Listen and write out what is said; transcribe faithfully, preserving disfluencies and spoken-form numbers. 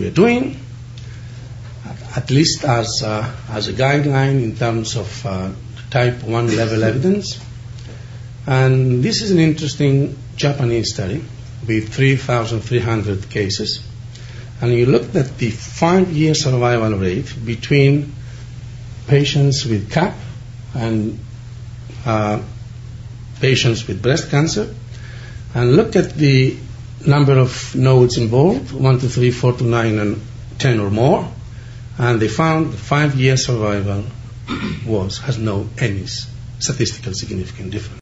we are doing, at least as a, as a guideline in terms of uh, type one level evidence. And this is an interesting Japanese study with three thousand three hundred cases. And you looked at the five-year survival rate between patients with C A P and uh, patients with breast cancer, and looked at the number of nodes involved, one to three, four to nine, and ten or more, and they found the five-year survival was has no any statistical significant difference.